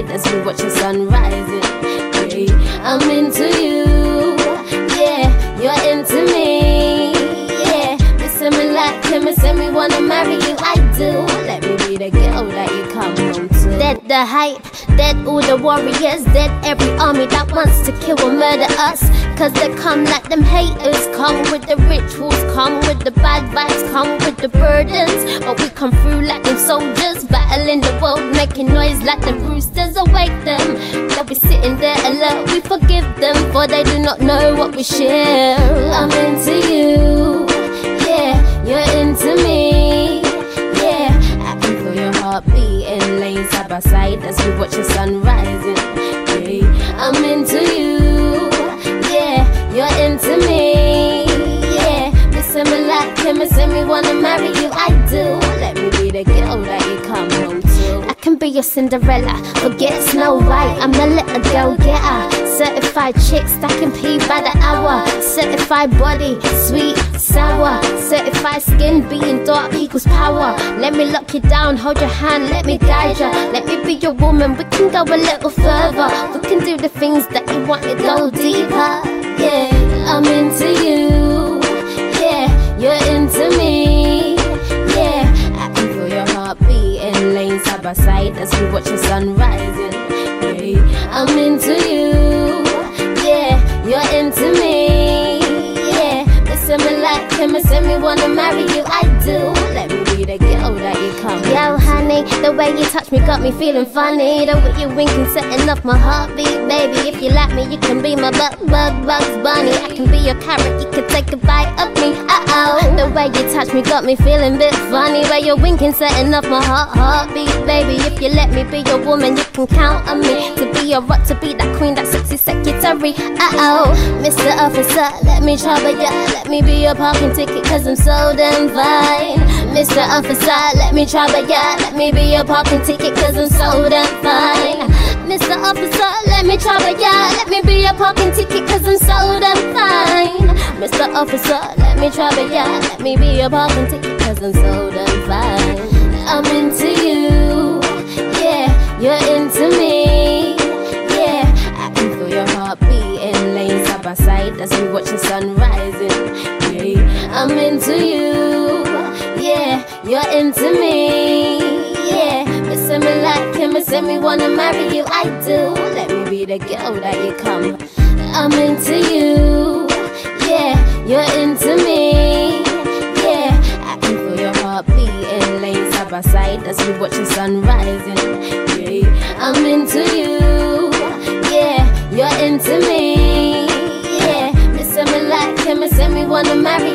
side as we watch the sun rising. Yeah, I'm into you. Yeah, you're into me. Yeah, me say me like you, me say me wanna marry you. I do. Let me be the girl that you come home to. Dead the hype, dead all the warriors, dead every army that wants to kill or murder us. Cause they come like them haters, come with the rituals, come with the bad vibes, come with the burdens. But we come through like them soldiers, battling the world, making noise like the roosters. Awake them, they'll be sitting there alert. We forgive them, for they do not know what we share. I'm into you, yeah, you're into me. Yeah, I can feel your heart beating, laying side by side as we watch the sun rising. Yeah, I'm into you. Yeah, you're into me. Yeah, me say me like you, me say me wanna marry you. I do. Let me be the girl that you come home to. I can be your Cinderella, forget Snow White. I'm the little girl getter. Certified chick stacking pee by the hour. Certified body, sweet, sour. Certified skin, being dark equals power. Let me lock you down, hold your hand, let me guide you. Let me be your woman, we can go a little further. We can do the things that you want to go deeper. Yeah, I'm into you. Yeah, you're into me. Yeah, I can feel your heart beating, laying side by side as we watch the sun rising. Yeah, I'm into you. Yeah, you're into me. Yeah, me say me like you, me say me wanna marry you. I do. Let me be the girl that you come. Yo, honey, the way you touch me got me feeling funny. The way you winking, setting off my heartbeat, baby. If you like me, you can be my Bugs Bunny. I can be your carrot, you can take a bite of me. The way you touch me got me feeling a bit funny. Way you're winking, setting off my heartbeat, baby. If you let me be your woman, you can count on me to be your rock, to be that queen, that sexy secretary. Mr. Officer, let me trouble ya. Let me be your parking ticket, cause I'm so damn fine. Mr. Officer, let me trouble ya. Let me be your parking ticket, cause I'm so damn fine. Mr. Officer, let me trouble ya. Let me be your parking ticket, cause I'm so damn fine. Mr. Officer, let me trouble ya. Let me be your parking ticket, cause I'm so damn fine. I'm into you. Yeah, you're into me. Yeah, I can feel your heart beating, laying side by side as we watch the sun rising. Yeah, I'm into you. Yeah, you're into me. Yeah, me say me like you, me say me wanna marry you. I do. Let me be the girl that you come. I'm into you. Yeah, you're into me. Yeah, I can feel your heart beating, laying side by side as we watch the sun rising. Yeah, I'm into you. Yeah, you're into me. Yeah, me say me like you, me say me wanna marry